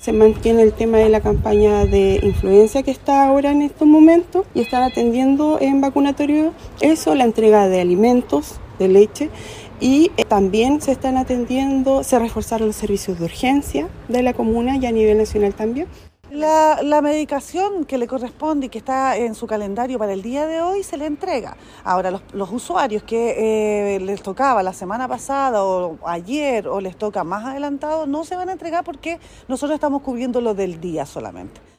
Se mantiene el tema de la campaña de influenza que está ahora en estos momentos y están atendiendo en vacunatorio eso, la entrega de alimentos, de leche, y también se están atendiendo, se reforzaron los servicios de urgencia de la comuna y a nivel nacional también. La medicación que le corresponde y que está en su calendario para el día de hoy se le entrega. Ahora, los usuarios que les tocaba la semana pasada o ayer o les toca más adelantado, no se van a entregar porque nosotros estamos cubriendo lo del día solamente.